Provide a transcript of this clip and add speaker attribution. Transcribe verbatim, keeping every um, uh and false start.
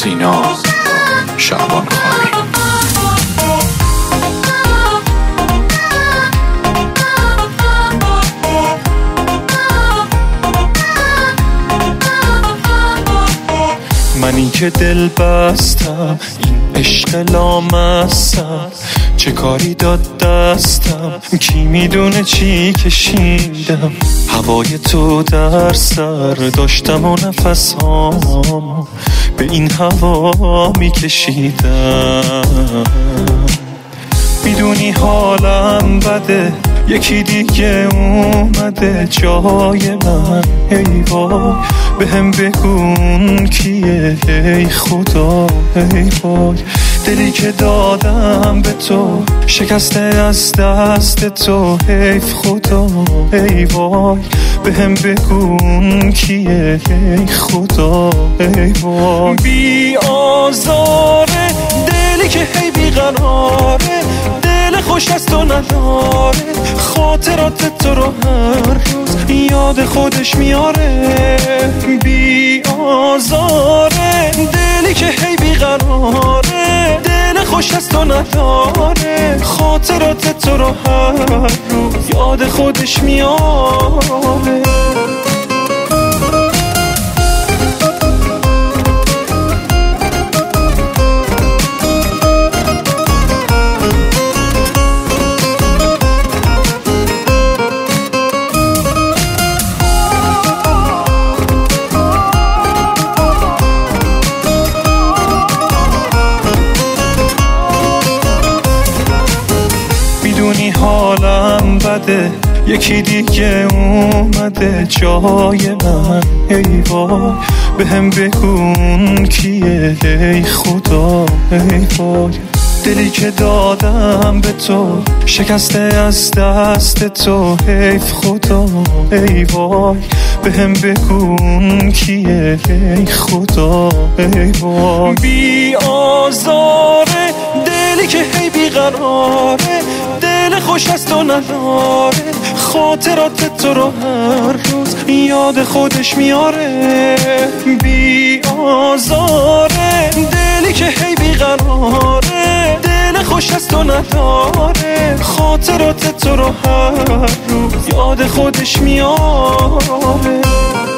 Speaker 1: سینا شعبان خانی.
Speaker 2: منی که دل بستم این عشق لامستم، چه کاری داد دستم کی میدونه چی کشیدم. هوای تو در سر داشتم و نفسام به این هوا میکشیدم. میدونی حالم بده، یکی دیگه اومده جای من. ای وای به هم بگون کیه، ای خدا ای وای. دلی که دادم به تو شکسته از دست تو، حیف خدا ای وای. به هم بگون کیه، ای خدا ای وای. بی آزاره دلی که هی بیقراره، دل خوش از تو نداره، خاطرات تو رو هر روز یاد خودش میاره. بی آزاره دلی که هی بیقراره، دل خوش از تو نداره، خاطرات تو رو هر روز یاد خودش میاره. میدونی حالم بده، یکی دیگه اومده جای من. ای وای به هم بگون کیه، ای خدا ای وای. دلی که دادم به تو شکسته از دست تو، حیف خدا ای وای. به هم بگون کیه، ای خدا ای وای. بی آزاره دلی که هی بیقراره، دل خوش از تو نداره، خاطرات تو رو هر روز یاد خودش میاره. بی آزاره دلی که هی بیقراره، دل خوش از تو نداره، خاطرات تو رو هر روز یاد خودش میاره.